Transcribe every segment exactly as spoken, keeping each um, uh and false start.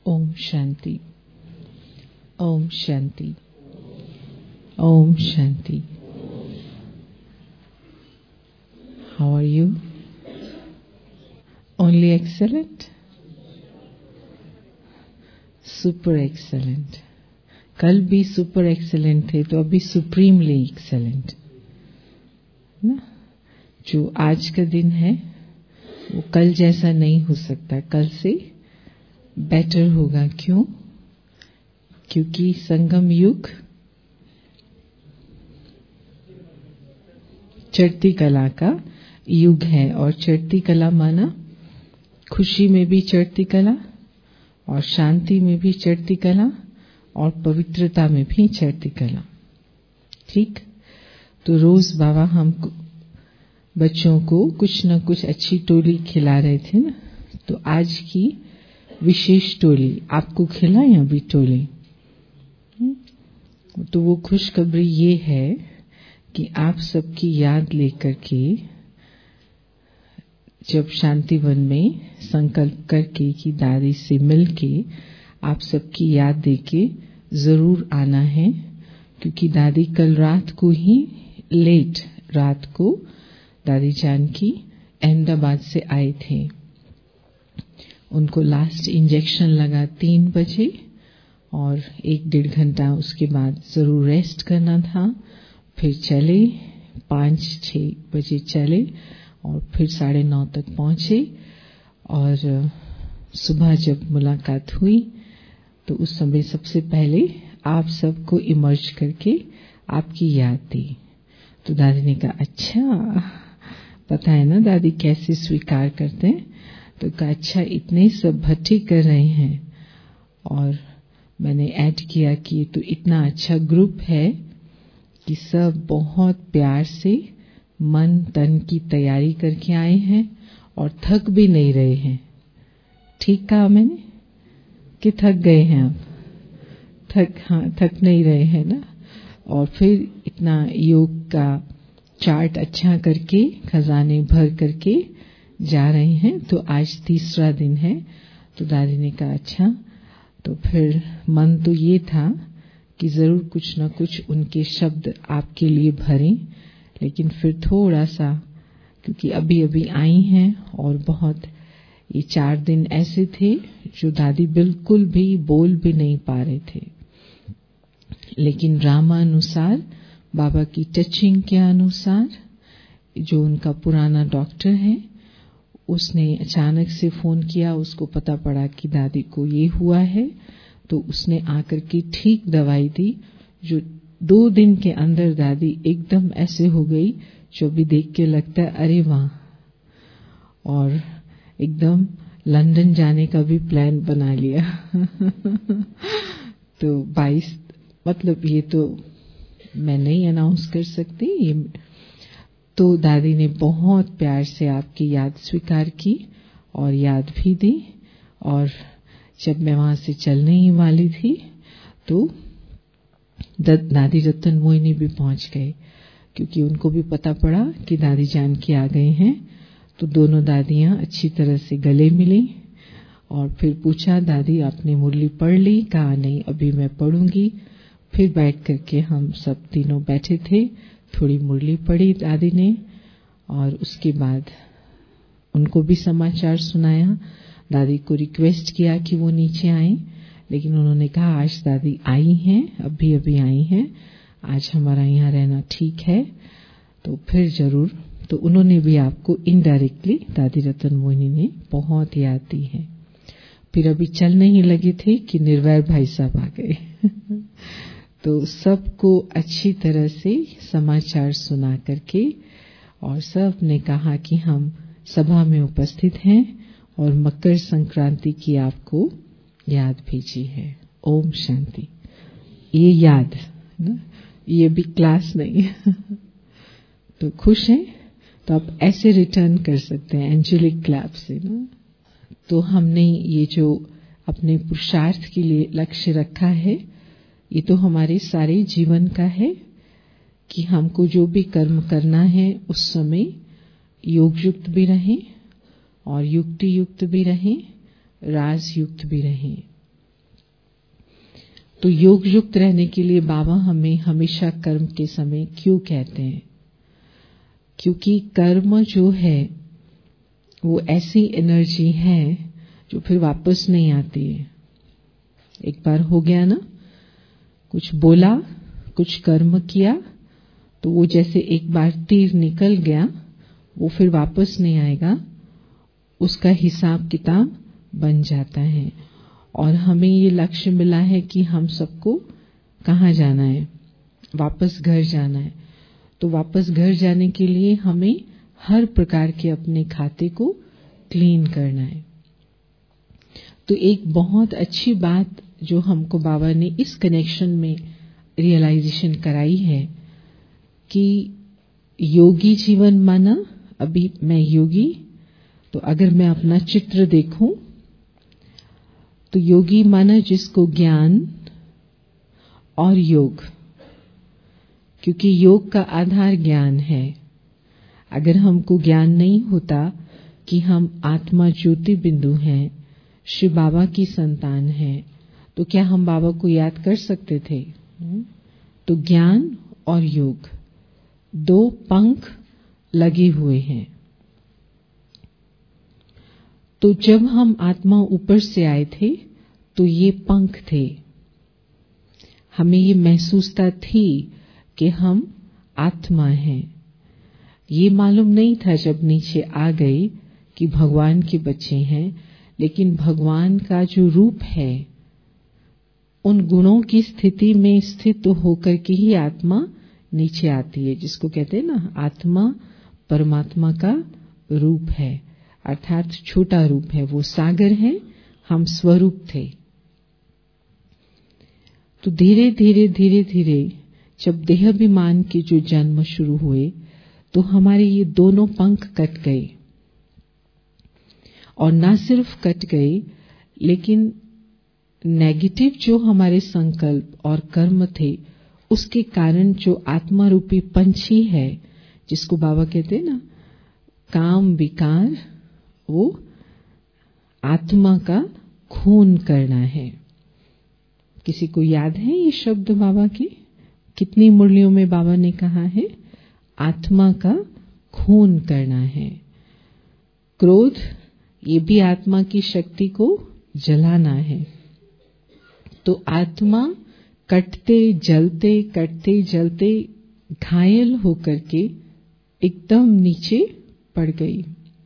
Om Shanti, Om Shanti, Om Shanti. How are you? Only excellent? Super excellent. कल भी super excellent थे तो अभी सुप्रीमली एक्सेलेंट ना। जो आज का दिन है वो कल जैसा नहीं हो सकता, कल से बेटर होगा। क्यों? क्योंकि संगम युग चढ़ती कला का युग है, और चढ़ती कला माना खुशी में भी चढ़ती कला, और शांति में भी चढ़ती कला, और पवित्रता में भी चढ़ती कला। ठीक? तो रोज बाबा हम बच्चों को कुछ न कुछ अच्छी टोली खिला रहे थे ना। तो आज की विशेष टोली आपको खिलाए अभी टोली। तो वो खुशखबरी ये है कि आप सबकी याद लेकर के जब शांतिवन में संकल्प करके कि दादी से मिलके आप सबकी याद देके जरूर आना है, क्योंकि दादी कल रात को ही लेट रात को दादी जान की अहमदाबाद से आए थे। उनको लास्ट इंजेक्शन लगा तीन बजे और एक डेढ़ घंटा उसके बाद जरूर रेस्ट करना था। फिर चले पाँच छः बजे चले और फिर साढ़े नौ तक पहुंचे। और सुबह जब मुलाकात हुई तो उस समय सबसे पहले आप सबको इमर्ज करके आपकी याद दी। तो दादी ने कहा अच्छा, पता है ना दादी कैसे स्वीकार करते हैं। तो कहा अच्छा, इतने सब भट्टी कर रहे हैं। और मैंने ऐड किया कि तो इतना अच्छा ग्रुप है कि सब बहुत प्यार से मन तन की तैयारी करके आए हैं और थक भी नहीं रहे हैं। ठीक कहा मैंने कि थक गए हैं अब? थक हाँ थक नहीं रहे हैं ना। और फिर इतना योग का चार्ट अच्छा करके खजाने भर करके जा रहे हैं। तो आज तीसरा दिन है। तो दादी ने कहा अच्छा, तो फिर मन तो ये था कि जरूर कुछ न कुछ उनके शब्द आपके लिए भरें, लेकिन फिर थोड़ा सा क्योंकि अभी अभी आई हैं और बहुत ये चार दिन ऐसे थे जो दादी बिल्कुल भी बोल भी नहीं पा रहे थे। लेकिन रामानुसार बाबा की टचिंग के अनुसार जो उनका पुराना डॉक्टर है उसने अचानक से फोन किया। उसको पता पड़ा कि दादी को ये हुआ है, तो उसने आकर के ठीक दवाई दी। जो दो दिन के अंदर दादी एकदम ऐसे हो गई जो भी देख के लगता है अरे वाह। और एकदम लंदन जाने का भी प्लान बना लिया। तो बाईस मतलब ये तो मैं नहीं अनाउंस कर सकती ये। तो दादी ने बहुत प्यार से आपकी याद स्वीकार की और याद भी दी। और जब मैं वहां से चलने ही वाली थी तो दादी रतन मोहिनी भी पहुंच गए, क्योंकि उनको भी पता पड़ा कि दादी जान की आ गए हैं। तो दोनों दादियां अच्छी तरह से गले मिली और फिर पूछा दादी आपने मुरली पढ़ ली? कहा नहीं, अभी मैं पढ़ूंगी। फिर बैठ करके हम सब तीनों बैठे थे, थोड़ी मुरली पढ़ी दादी ने और उसके बाद उनको भी समाचार सुनाया। दादी को रिक्वेस्ट किया कि वो नीचे आए, लेकिन उन्होंने कहा आज दादी आई हैं, अभी अभी आई हैं, आज हमारा यहाँ रहना ठीक है। तो फिर जरूर, तो उन्होंने भी आपको इनडायरेक्टली दादी रतन मोहिनी ने बहुत याद दी है। फिर अभी चलने ही लगे थे कि निर्वैर भाई साहब आ गए। तो सबको अच्छी तरह से समाचार सुना करके और सब ने कहा कि हम सभा में उपस्थित हैं और मकर संक्रांति की आपको याद भेजी है। ओम शांति। ये याद ना, ये भी क्लास नहीं। तो खुश हैं तो आप ऐसे रिटर्न कर सकते हैं एंजेलिक क्लैप से ना। तो हमने ये जो अपने पुरुषार्थ के लिए लक्ष्य रखा है, ये तो हमारे सारे जीवन का है कि हमको जो भी कर्म करना है उस समय योग युक्त भी रहें और युक्ति युक्त भी रहें, राज युक्त भी रहें। तो योग युक्त रहने के लिए बाबा हमें हमेशा कर्म के समय क्यों कहते हैं? क्योंकि कर्म जो है वो ऐसी एनर्जी है जो फिर वापस नहीं आती है। एक बार हो गया ना, कुछ बोला, कुछ कर्म किया, तो वो जैसे एक बार तीर निकल गया, वो फिर वापस नहीं आएगा, उसका हिसाब किताब बन जाता है। और हमें ये लक्ष्य मिला है कि हम सबको कहाँ जाना है? वापस घर जाना है। तो वापस घर जाने के लिए हमें हर प्रकार के अपने खाते को क्लीन करना है। तो एक बहुत अच्छी बात जो हमको बाबा ने इस कनेक्शन में रियलाइजेशन कराई है कि योगी जीवन माना, अभी मैं योगी, तो अगर मैं अपना चित्र देखूं तो योगी माना जिसको ज्ञान और योग, क्योंकि योग का आधार ज्ञान है। अगर हमको ज्ञान नहीं होता कि हम आत्मा ज्योति बिंदु हैं, श्री बाबा की संतान हैं, तो क्या हम बाबा को याद कर सकते थे? तो ज्ञान और योग दो पंख लगे हुए हैं। तो जब हम आत्मा ऊपर से आए थे तो ये पंख थे। हमें ये महसूसता थी कि हम आत्मा हैं। ये मालूम नहीं था जब नीचे आ गए कि भगवान के बच्चे हैं, लेकिन भगवान का जो रूप है, उन गुणों की स्थिति में स्थित होकर के ही आत्मा नीचे आती है, जिसको कहते हैं ना, आत्मा परमात्मा का रूप है, अर्थात छोटा रूप है। वो सागर है, हम स्वरूप थे। तो धीरे धीरे धीरे धीरे जब देहाभिमान के जो जन्म शुरू हुए तो हमारे ये दोनों पंख कट गए। और ना सिर्फ कट गए, लेकिन नेगेटिव जो हमारे संकल्प और कर्म थे, उसके कारण जो आत्मा रूपी पंछी है, जिसको बाबा कहते हैं ना, काम विकार, वो आत्मा का खून करना है। किसी को याद है ये शब्द बाबा के? कितनी मुरलियों में बाबा ने कहा है आत्मा का खून करना है। क्रोध, ये भी आत्मा की शक्ति को जलाना है। तो आत्मा कटते जलते कटते जलते घायल होकर के एकदम नीचे पड़ गई।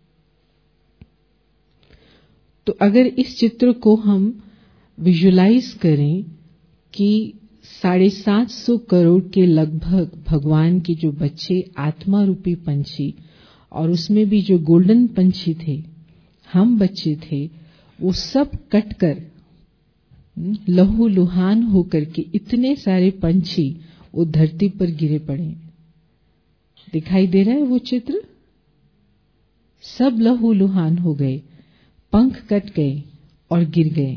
तो अगर इस चित्र को हम विजुलाइज करें कि साढ़े सात सौ करोड़ के लगभग भगवान के जो बच्चे आत्मा रूपी पंछी, और उसमें भी जो गोल्डन पंछी थे, हम बच्चे थे, वो सब कटकर लहू लुहान होकर के इतने सारे पंछी वो धरती पर गिरे पड़े। दिखाई दे रहा है वो चित्र? सब लहू लुहान हो गए, पंख कट गए और गिर गए।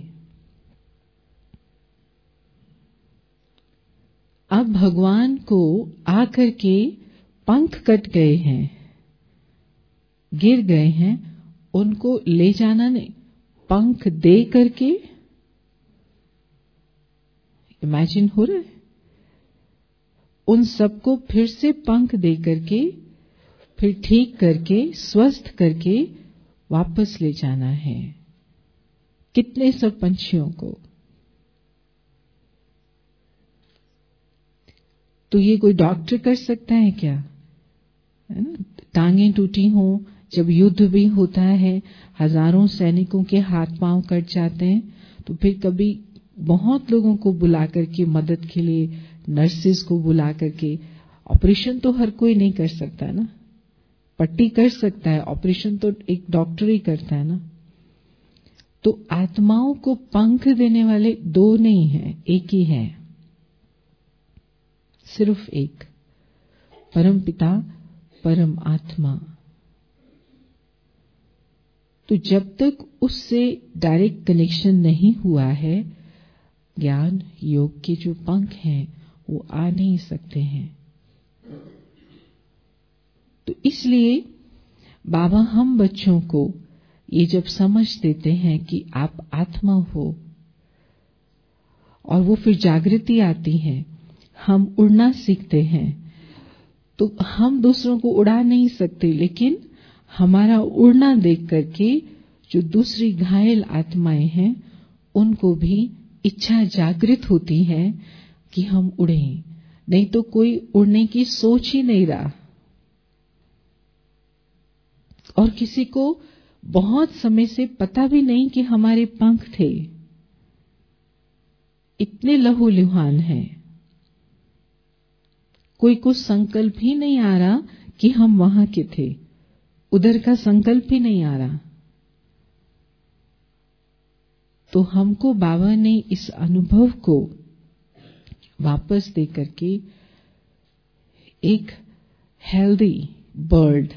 अब भगवान को आकर के पंख कट गए हैं, गिर गए हैं, उनको ले जाना नहीं, पंख दे करके, इमेजिन हो रहा है, उन सबको फिर से पंख दे करके, फिर ठीक करके, स्वस्थ करके वापस ले जाना है। कितने सब पंछियों को। तो ये कोई डॉक्टर कर सकता है क्या? है ना, टांगें टूटी हो, जब युद्ध भी होता है, हजारों सैनिकों के हाथ पांव कट जाते हैं, तो फिर कभी बहुत लोगों को बुला करके मदद के लिए, नर्सिस को बुला करके, ऑपरेशन तो हर कोई नहीं कर सकता ना, पट्टी कर सकता है, ऑपरेशन तो एक डॉक्टर ही करता है ना। तो आत्माओं को पंख देने वाले दो नहीं है, एक ही है, सिर्फ एक, परम पिता परम आत्मा। तो जब तक उससे डायरेक्ट कनेक्शन नहीं हुआ है, ज्ञान योग के जो पंख हैं वो आ नहीं सकते हैं। तो इसलिए बाबा हम बच्चों को ये जब समझ देते हैं कि आप आत्मा हो और वो फिर जागृति आती है, हम उड़ना सीखते हैं। तो हम दूसरों को उड़ा नहीं सकते, लेकिन हमारा उड़ना देख करके जो दूसरी घायल आत्माएं हैं उनको भी इच्छा जागृत होती है कि हम उड़ें। नहीं तो कोई उड़ने की सोच ही नहीं रहा। और किसी को बहुत समय से पता भी नहीं कि हमारे पंख थे। इतने लहूलुहान हैं, कोई को संकल्प ही नहीं आ रहा कि हम वहां के थे, उधर का संकल्प ही नहीं आ रहा। तो हमको बाबा ने इस अनुभव को वापस दे करके एक हेल्दी बर्ड,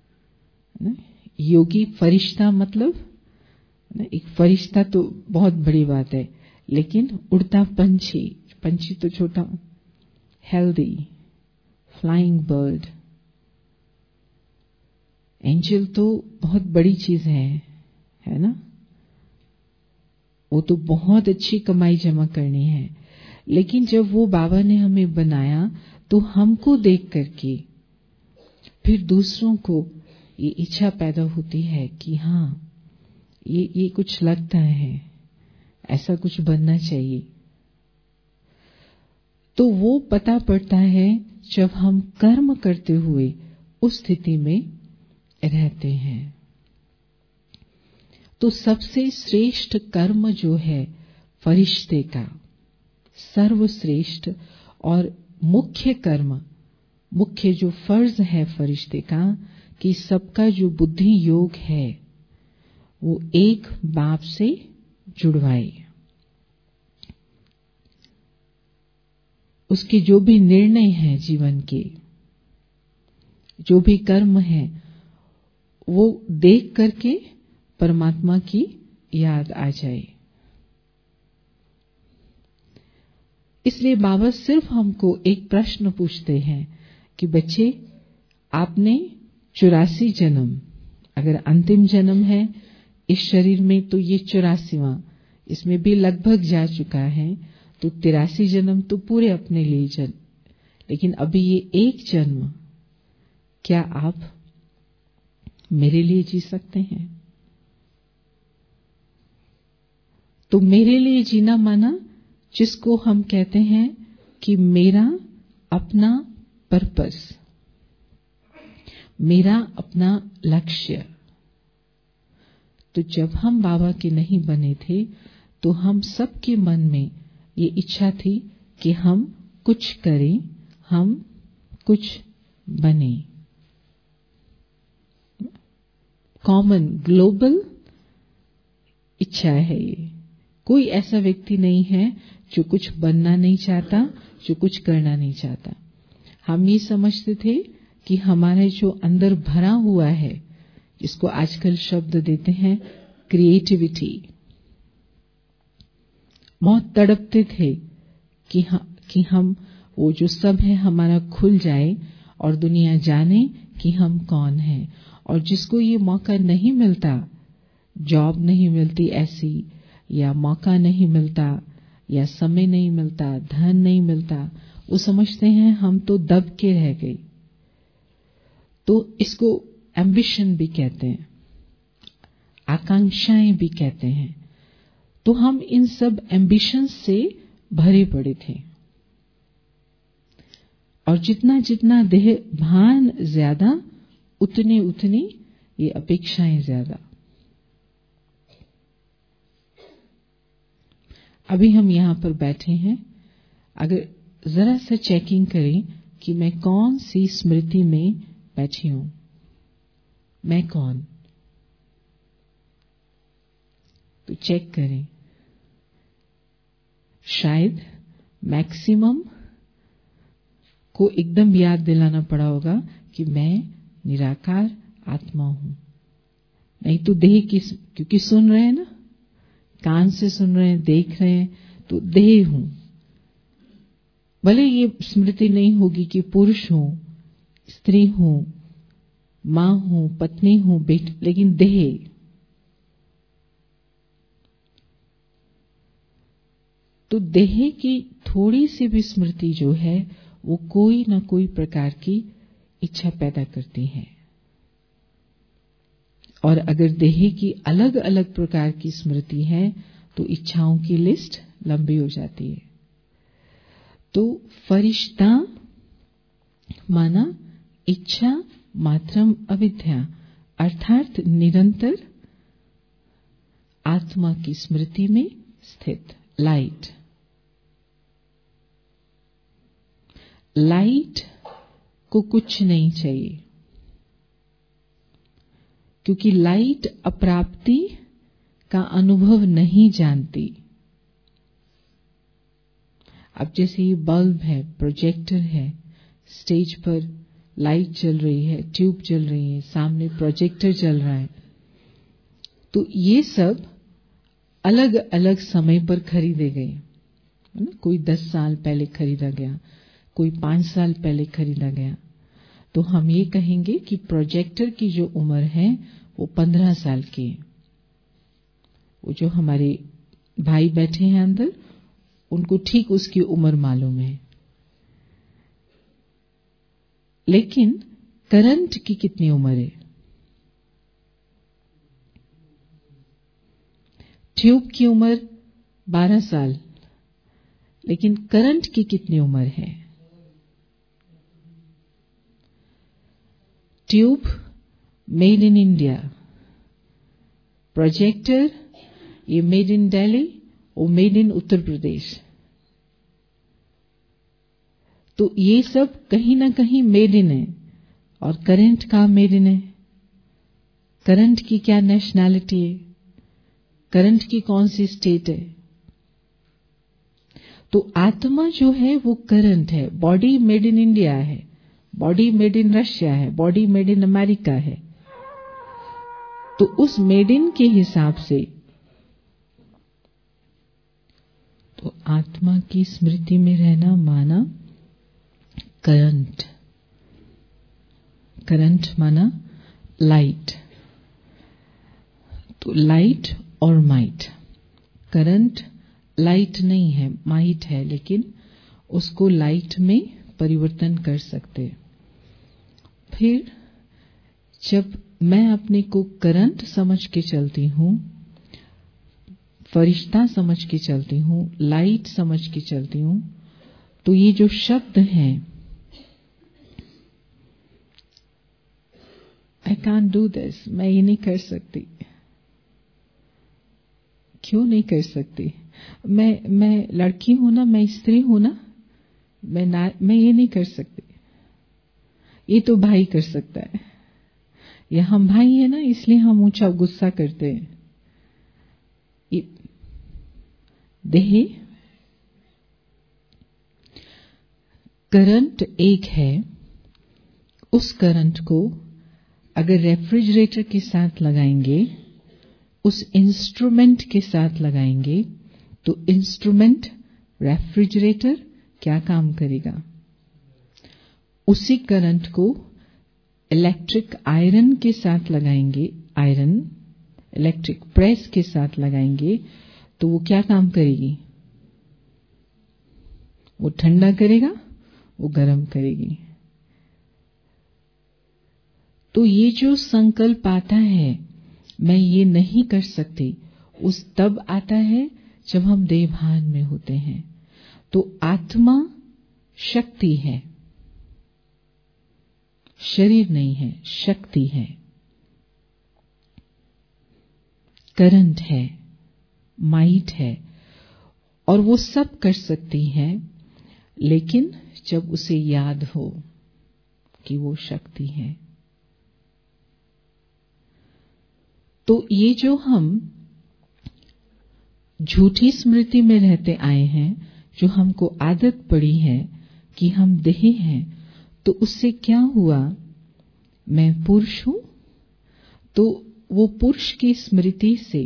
योगी फरिश्ता, मतलब एक फरिश्ता तो बहुत बड़ी बात है, लेकिन उड़ता पंछी, पंछी तो छोटा, हेल्दी फ्लाइंग बर्ड। एंजल तो बहुत बड़ी चीज है, है ना। वो तो बहुत अच्छी कमाई जमा करनी है। लेकिन जब वो बाबा ने हमें बनाया तो हमको देख करके फिर दूसरों को ये इच्छा पैदा होती है कि हाँ, ये ये कुछ लगता है, ऐसा कुछ बनना चाहिए। तो वो पता पड़ता है जब हम कर्म करते हुए उस स्थिति में रहते हैं। तो सबसे श्रेष्ठ कर्म जो है फरिश्ते का, सर्वश्रेष्ठ और मुख्य कर्म, मुख्य जो फर्ज है फरिश्ते का, कि सबका जो बुद्धि योग है वो एक बाप से जुड़वाए। उसके जो भी निर्णय हैं जीवन के, जो भी कर्म है, वो देख करके परमात्मा की याद आ जाए। इसलिए बाबा सिर्फ हमको एक प्रश्न पूछते हैं कि बच्चे, आपने चौरासी जन्म, अगर अंतिम जन्म है इस शरीर में तो ये चौरासीवां, इसमें भी लगभग जा चुका है, तो तिरासी जन्म तो पूरे अपने लिए जन्म। लेकिन अभी ये एक जन्म, क्या आप मेरे लिए जी सकते हैं? तो मेरे लिए जीना माना जिसको हम कहते हैं कि मेरा अपना पर्पस, मेरा अपना लक्ष्य। तो जब हम बाबा के नहीं बने थे तो हम सबके मन में ये इच्छा थी कि हम कुछ करें, हम कुछ बने। कॉमन ग्लोबल इच्छा है ये। कोई ऐसा व्यक्ति नहीं है जो कुछ बनना नहीं चाहता, जो कुछ करना नहीं चाहता। हम ये समझते थे कि हमारे जो अंदर भरा हुआ है, जिसको आजकल शब्द देते हैं क्रिएटिविटी, बहुत तड़पते थे कि हम, कि हम वो जो सब है हमारा खुल जाए और दुनिया जाने कि हम कौन हैं। और जिसको ये मौका नहीं मिलता, जॉब नहीं मिलती ऐसी, या मौका नहीं मिलता, या समय नहीं मिलता, धन नहीं मिलता, वो समझते हैं हम तो दब के रह गए। तो इसको एम्बिशन भी कहते हैं, आकांक्षाएं भी कहते हैं। तो हम इन सब एम्बिशन से भरे पड़े थे। और जितना जितना देह भान ज्यादा, उतने उतनी ये अपेक्षाएं ज्यादा। अभी हम यहाँ पर बैठे हैं, अगर जरा सा चेकिंग करें कि मैं कौन सी स्मृति में बैठी हूं, मैं कौन, तो चेक करें। शायद मैक्सिमम को एकदम याद दिलाना पड़ा होगा कि मैं निराकार आत्मा हूं। नहीं तो देह की, क्योंकि सुन रहे हैं ना, कान से सुन रहे हैं, देख रहे हैं, तो देह हूं। भले ये स्मृति नहीं होगी कि पुरुष हूं, स्त्री हूं, मां हूं, पत्नी हूं, बेटी, लेकिन देह। तो देह की थोड़ी सी भी स्मृति जो है वो कोई न कोई प्रकार की इच्छा पैदा करती है। और अगर देह की अलग अलग प्रकार की स्मृति है तो इच्छाओं की लिस्ट लंबी हो जाती है। तो फरिश्ता माना इच्छा मात्रम अविद्या, अर्थात निरंतर आत्मा की स्मृति में स्थित लाइट। लाइट को कुछ नहीं चाहिए, क्योंकि लाइट अप्राप्ति का अनुभव नहीं जानती। अब जैसे ये बल्ब है, प्रोजेक्टर है, स्टेज पर लाइट जल रही है, ट्यूब जल रही है, सामने प्रोजेक्टर चल रहा है, तो ये सब अलग अलग समय पर खरीदे गए, है ना। कोई दस साल पहले खरीदा गया, कोई पांच साल पहले खरीदा गया। तो हम ये कहेंगे कि प्रोजेक्टर की जो उम्र है वो पंद्रह साल की है। वो जो हमारे भाई बैठे हैं अंदर, उनको ठीक उसकी उम्र मालूम है। लेकिन करंट की कितनी उम्र है? ट्यूब की उम्र बारह साल, लेकिन करंट की कितनी उम्र है? Tube made in India, projector ये मेड इन दिल्ली और मेड इन उत्तर प्रदेश। तो ये सब कहीं ना कहीं मेड इन है। और करंट कहाँ मेड इन है? करंट की क्या नेशनैलिटी है? करंट की कौन सी स्टेट है? तो आत्मा जो है वो करंट है। बॉडी मेड इन इंडिया है, बॉडी मेड इन रशिया है, बॉडी मेड इन अमेरिका है। तो उस मेड इन के हिसाब से तो आत्मा की स्मृति में रहना माना करंट। करंट माना लाइट। तो लाइट और माइट। करंट लाइट नहीं है, माइट है, लेकिन उसको लाइट में परिवर्तन कर सकते। फिर जब मैं अपने को करंट समझ के चलती हूँ, फरिश्ता समझ के चलती हूँ, लाइट समझ के चलती हूँ, तो ये जो शब्द हैं, आई कांट डू दिस, मैं ये नहीं कर सकती। क्यों नहीं कर सकती? मैं मैं लड़की हूं ना, मैं स्त्री हूं ना, मैं ना मैं ये नहीं कर सकती। ये तो भाई कर सकता है, या हम भाई है ना, इसलिए हम ऊंचा गुस्सा करते हैं। ये देह करंट एक है। उस करंट को अगर रेफ्रिजरेटर के साथ लगाएंगे, उस इंस्ट्रूमेंट के साथ लगाएंगे, तो इंस्ट्रूमेंट रेफ्रिजरेटर क्या काम करेगा? उसी करंट को इलेक्ट्रिक आयरन के साथ लगाएंगे, आयरन इलेक्ट्रिक प्रेस के साथ लगाएंगे, तो वो क्या काम करेगी? वो ठंडा करेगा, वो गर्म करेगी। तो ये जो संकल्प आता है मैं ये नहीं कर सकती, उस तब आता है जब हम देहभान में होते हैं। तो आत्मा शक्ति है, शरीर नहीं है, शक्ति है, करंट है, माइट है, और वो सब कर सकती है, लेकिन जब उसे याद हो कि वो शक्ति है। तो ये जो हम झूठी स्मृति में रहते आए हैं, जो हमको आदत पड़ी है कि हम देह हैं, तो उससे क्या हुआ? मैं पुरुष हूं, तो वो पुरुष की स्मृति से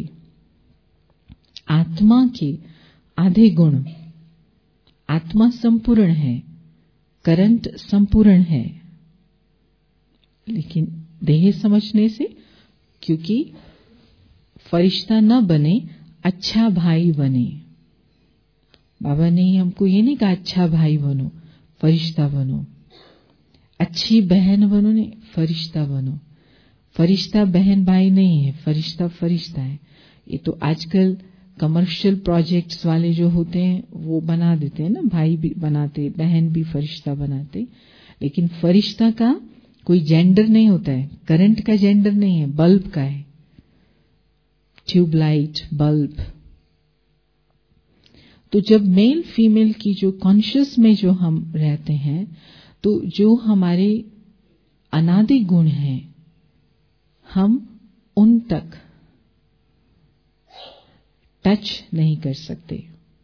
आत्मा के आधे गुण, आत्मा संपूर्ण है, करंट संपूर्ण है, लेकिन देह समझने से, क्योंकि फरिश्ता न बने, अच्छा भाई बने, बाबा ने हमको ये नहीं कहा अच्छा भाई बनो, फरिश्ता बनो, अच्छी बहन बनो, नहीं, फरिश्ता बनो। फरिश्ता बहन भाई नहीं है, फरिश्ता फरिश्ता है। ये तो आजकल कमर्शियल प्रोजेक्ट्स वाले जो होते हैं वो बना देते हैं ना, भाई भी बनाते, बहन भी फरिश्ता बनाते। लेकिन फरिश्ता का कोई जेंडर नहीं होता है, करंट का जेंडर नहीं है, बल्ब का है, ट्यूबलाइट बल्ब। तो जब मेल फीमेल की जो कॉन्शियस में जो हम रहते हैं, तो जो हमारे अनादि गुण हैं हम उन तक टच नहीं कर सकते।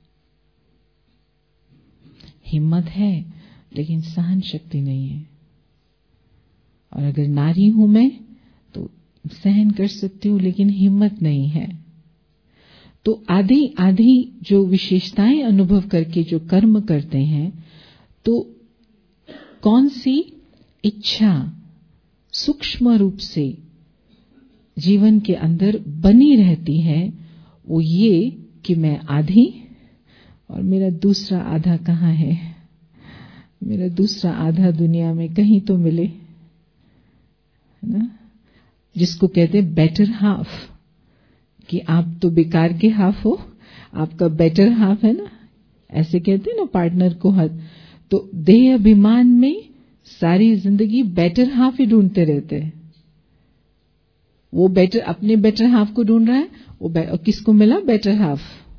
हिम्मत है लेकिन सहन शक्ति नहीं है। और अगर नारी हूं मैं तो सहन कर सकती हूं लेकिन हिम्मत नहीं है। तो आधी आधी जो विशेषताएं अनुभव करके जो कर्म करते हैं, तो कौन सी इच्छा सूक्ष्म रूप से जीवन के अंदर बनी रहती है, वो ये कि मैं आधी और मेरा दूसरा आधा कहाँ है, मेरा दूसरा आधा दुनिया में कहीं तो मिले, है ना, जिसको कहते हैं बेटर हाफ, कि आप तो बेकार के हाफ हो, आपका बेटर हाफ है ना, ऐसे कहते हैं ना पार्टनर को। हद तो देह अभिमान में सारी जिंदगी बेटर हाफ ही ढूंढते रहते हैं। वो बेटर अपने बेटर हाफ को ढूंढ रहा है, वो और किसको मिला बेटर हाफ,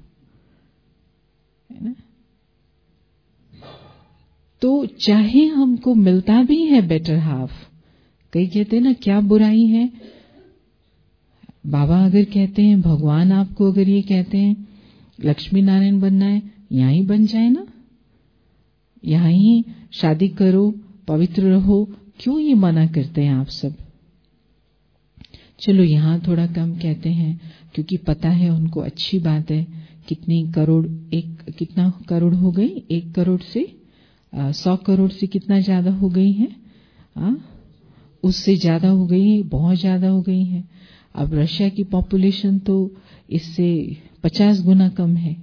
है ना। तो चाहे हमको मिलता भी है बेटर हाफ, कई कहते हैं ना क्या बुराई है। बाबा अगर कहते हैं, भगवान आपको अगर ये कहते हैं लक्ष्मी नारायण बनना है, यहां ही बन जाए ना, यहां ही शादी करो, पवित्र रहो, क्यों ये मना करते हैं आप सब। चलो यहां थोड़ा कम कहते हैं क्योंकि पता है उनको अच्छी बात है। कितनी करोड़, एक कितना करोड़ हो गई, एक करोड़ से आ, सौ करोड़ से कितना ज्यादा हो गई है, आ, उससे ज्यादा हो गई है, बहुत ज्यादा हो गई है। अब रशिया की पॉपुलेशन तो इससे पचास गुना कम है।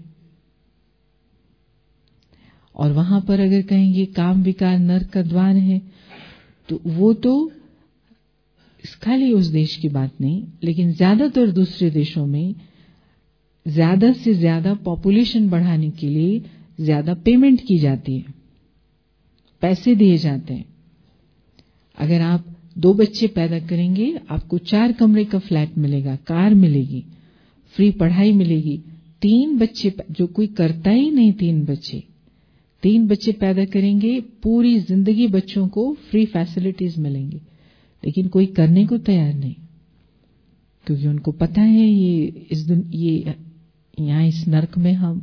और वहां पर अगर कहेंगे काम विकार नरक का द्वार है, तो वो तो खाली उस देश की बात नहीं, लेकिन ज्यादातर दूसरे देशों में ज्यादा से ज्यादा पॉपुलेशन बढ़ाने के लिए ज्यादा पेमेंट की जाती है, पैसे दिए जाते हैं। अगर आप दो बच्चे पैदा करेंगे, आपको चार कमरे का फ्लैट मिलेगा, कार मिलेगी, फ्री पढ़ाई मिलेगी। तीन बच्चे, जो कोई करता ही नहीं, तीन बच्चे तीन बच्चे पैदा करेंगे, पूरी जिंदगी बच्चों को फ्री फैसिलिटीज मिलेंगी, लेकिन कोई करने को तैयार नहीं, क्योंकि उनको पता है ये इस दिन ये यहाँ इस नरक में हम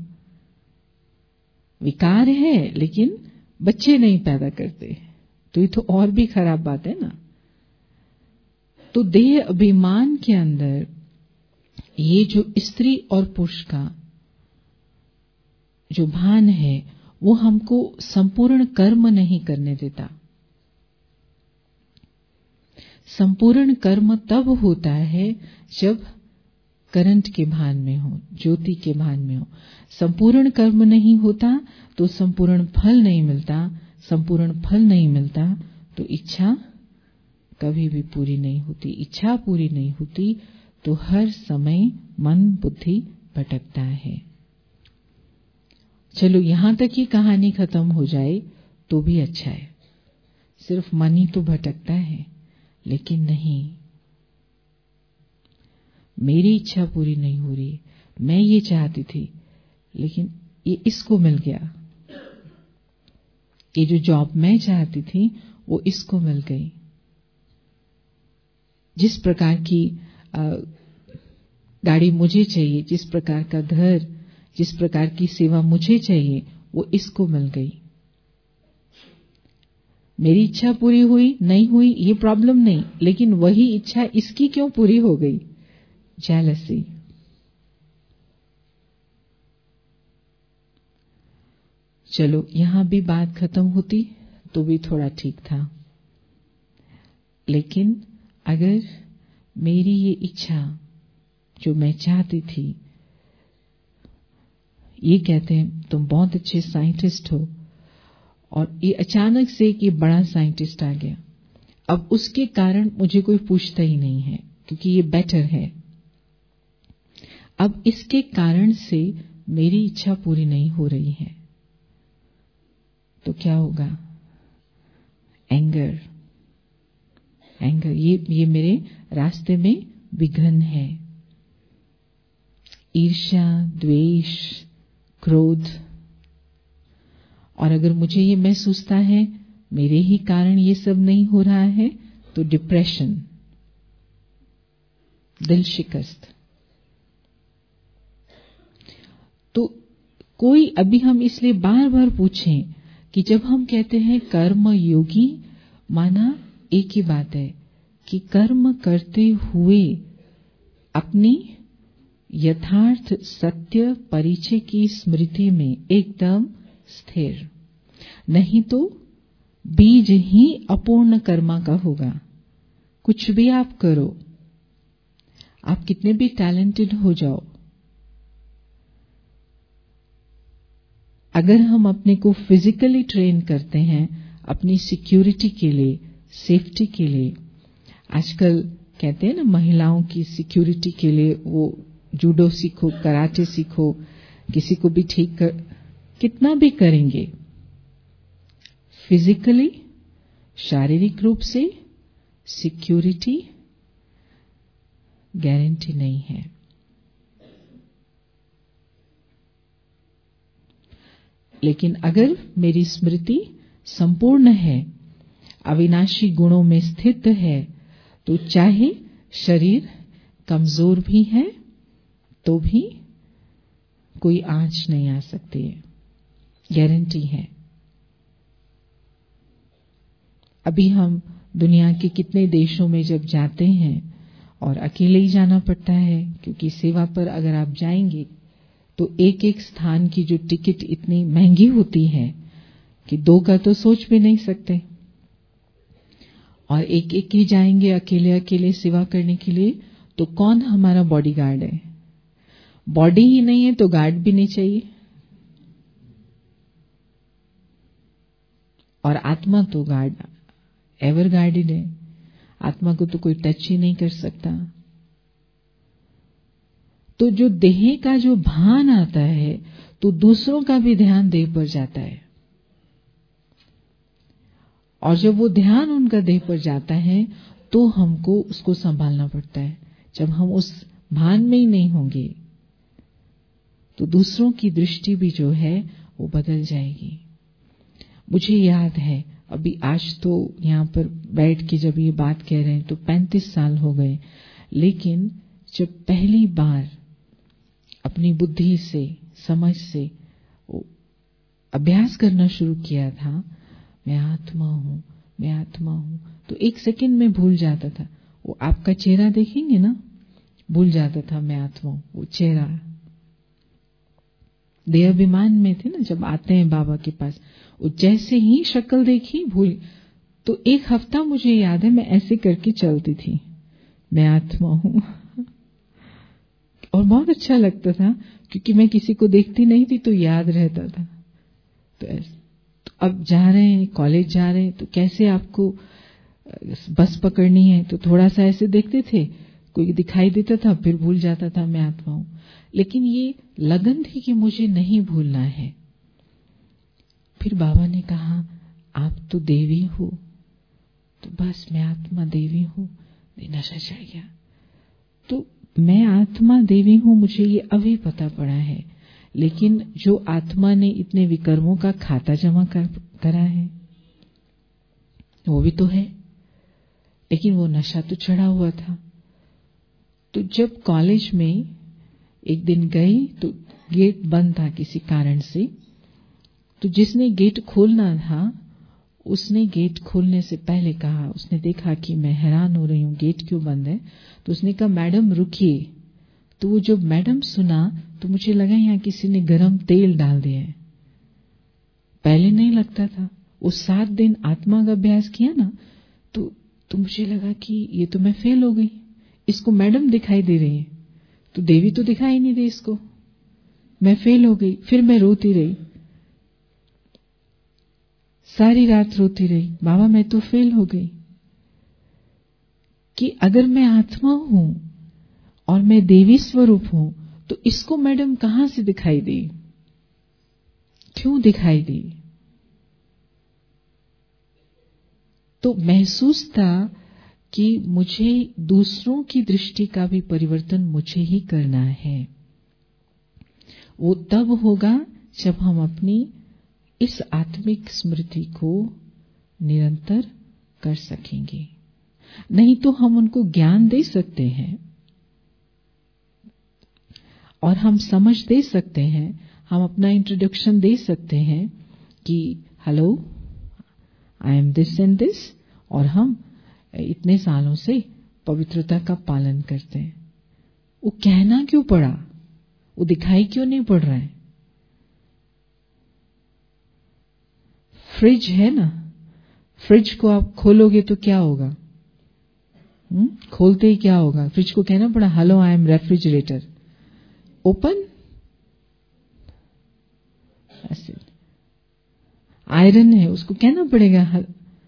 विकार है, लेकिन बच्चे नहीं पैदा करते, तो ये तो और भी खराब बात है ना। तो देह अभिमान के अंदर ये जो स्त्री और पुरुष का जो भान है, वो हमको संपूर्ण कर्म नहीं करने देता। संपूर्ण कर्म तब होता है जब करंट के भान में हो, ज्योति के भान में हो। संपूर्ण कर्म नहीं होता तो संपूर्ण फल नहीं मिलता, संपूर्ण फल नहीं मिलता तो इच्छा कभी भी पूरी नहीं होती। इच्छा पूरी नहीं होती तो हर समय मन बुद्धि भटकता है। चलो यहां तक ही कहानी खत्म हो जाए तो भी अच्छा है, सिर्फ मन ही तो भटकता है, लेकिन नहीं, मेरी इच्छा पूरी नहीं हो रही, मैं ये चाहती थी लेकिन ये इसको मिल गया, ये जो जॉब मैं चाहती थी वो इसको मिल गई, जिस प्रकार की आ, गाड़ी मुझे चाहिए, जिस प्रकार का घर, जिस प्रकार की सेवा मुझे चाहिए वो इसको मिल गई। मेरी इच्छा पूरी हुई नहीं हुई ये प्रॉब्लम नहीं, लेकिन वही इच्छा इसकी क्यों पूरी हो गई, जेलसी। चलो यहां भी बात खत्म होती तो भी थोड़ा ठीक था, लेकिन अगर मेरी ये इच्छा जो मैं चाहती थी ये कहते हैं तुम बहुत अच्छे साइंटिस्ट हो, और ये अचानक से एक ये बड़ा साइंटिस्ट आ गया। अब उसके कारण मुझे कोई पूछता ही नहीं है क्योंकि ये बेटर है। अब इसके कारण से मेरी इच्छा पूरी नहीं हो रही है, तो क्या होगा? एंगर एंगर ये ये मेरे रास्ते में विघ्न है। ईर्ष्या, द्वेष, क्रोध। और अगर मुझे ये महसूसता है मेरे ही कारण ये सब नहीं हो रहा है, तो डिप्रेशन, दिल शिकस्त। तो कोई अभी हम इसलिए बार बार पूछें कि जब हम कहते हैं कर्म योगी, माना एक ही बात है कि कर्म करते हुए अपनी यथार्थ सत्य परिचय की स्मृति में एकदम स्थिर, नहीं तो बीज ही अपूर्ण कर्मा का होगा। कुछ भी आप करो, आप कितने भी टैलेंटेड हो जाओ, अगर हम अपने को फिजिकली ट्रेन करते हैं अपनी सिक्योरिटी के लिए, सेफ्टी के लिए, आजकल कहते हैं ना महिलाओं की सिक्योरिटी के लिए वो जूडो सीखो, कराटे सीखो, किसी को भी ठीक कर, कितना भी करेंगे, फिजिकली शारीरिक रूप से सिक्योरिटी गारंटी नहीं है। लेकिन अगर मेरी स्मृति संपूर्ण है, अविनाशी गुणों में स्थित है, तो चाहे शरीर कमजोर भी है तो भी कोई आंच नहीं आ सकती है, गारंटी है। अभी हम दुनिया के कितने देशों में जब जाते हैं, और अकेले ही जाना पड़ता है क्योंकि सेवा पर अगर आप जाएंगे तो एक एक स्थान की जो टिकट इतनी महंगी होती है कि दो का तो सोच भी नहीं सकते, और एक एक ही जाएंगे अकेले अकेले सेवा करने के लिए, तो कौन हमारा बॉडीगार्ड है? बॉडी ही नहीं है तो गार्ड भी नहीं चाहिए। और आत्मा तो गार्ड, एवर गार्डेड है, आत्मा को तो कोई टच ही नहीं कर सकता। तो जो देह का जो भान आता है तो दूसरों का भी ध्यान देह पर जाता है, और जब वो ध्यान उनका देह पर जाता है तो हमको उसको संभालना पड़ता है। जब हम उस भान में ही नहीं होंगे तो दूसरों की दृष्टि भी जो है वो बदल जाएगी। मुझे याद है अभी, आज तो यहाँ पर बैठ के जब ये बात कह रहे हैं तो पैंतीस साल हो गए, लेकिन जब पहली बार अपनी बुद्धि से, समझ से अभ्यास करना शुरू किया था, मैं आत्मा हूँ, मैं आत्मा हूँ, तो एक सेकंड में भूल जाता था। वो आपका चेहरा देखेंगे ना, भूल जाता था मैं आत्मा हूँ। वो चेहरा देह अभिमान में थे ना, जब आते हैं बाबा के पास, वो जैसे ही शक्ल देखी भूल। तो एक हफ्ता मुझे याद है मैं ऐसे करके चलती थी, मैं आत्मा हूँ और बहुत अच्छा लगता था क्योंकि मैं किसी को देखती नहीं थी तो याद रहता था। तो ऐसे तो अब जा रहे हैं, कॉलेज जा रहे हैं, तो कैसे आपको बस पकड़नी है तो थोड़ा सा ऐसे देखते थे, कोई दिखाई देता था, फिर भूल जाता था मैं आत्मा हूँ। लेकिन ये लगन थी कि मुझे नहीं भूलना है। फिर बाबा ने कहा आप तो देवी हो, तो बस मैं आत्मा देवी हूँ, नशा चढ़ गया। तो मैं आत्मा देवी हूँ, मुझे ये अभी पता पड़ा है, लेकिन जो आत्मा ने इतने विकर्मों का खाता जमा कर, करा है वो भी तो है, लेकिन वो नशा तो चढ़ा हुआ था। तो जब कॉलेज में एक दिन गई तो गेट बंद था किसी कारण से, तो जिसने गेट खोलना था उसने गेट खोलने से पहले कहा, उसने देखा कि मैं हैरान हो रही हूँ गेट क्यों बंद है, तो उसने कहा मैडम रुकिए। तो वो जब मैडम सुना तो मुझे लगा यहाँ किसी ने गरम तेल डाल दिया है, पहले नहीं लगता था। वो सात दिन आत्मा का अभ्यास किया ना, तो तो मुझे लगा कि ये तो मैं फेल हो गई, इसको मैडम दिखाई दे रही है तो देवी तो दिखाई नहीं दे इसको। मैं फेल हो गई। फिर मैं रोती रही, सारी रात रोती रही, बाबा मैं तो फेल हो गई। कि अगर मैं आत्मा हूं और मैं देवी स्वरूप हूं तो इसको मैडम कहां से दिखाई दी, क्यों दिखाई दी? तो महसूस था कि मुझे दूसरों की दृष्टि का भी परिवर्तन मुझे ही करना है। वो तब होगा जब हम अपनी इस आत्मिक स्मृति को निरंतर कर सकेंगे। नहीं तो हम उनको ज्ञान दे सकते हैं और हम समझ दे सकते हैं, हम अपना इंट्रोडक्शन दे सकते हैं कि hello I am this and this, और हम इतने सालों से पवित्रता का पालन करते हैं। वो कहना क्यों पड़ा, वो दिखाई क्यों नहीं पड़ रहा है? फ्रिज है ना, फ्रिज को आप खोलोगे तो क्या होगा? हुँ? खोलते ही क्या होगा? फ्रिज को कहना पड़ा hello I am refrigerator, open. ऐसे आयरन है, उसको कहना पड़ेगा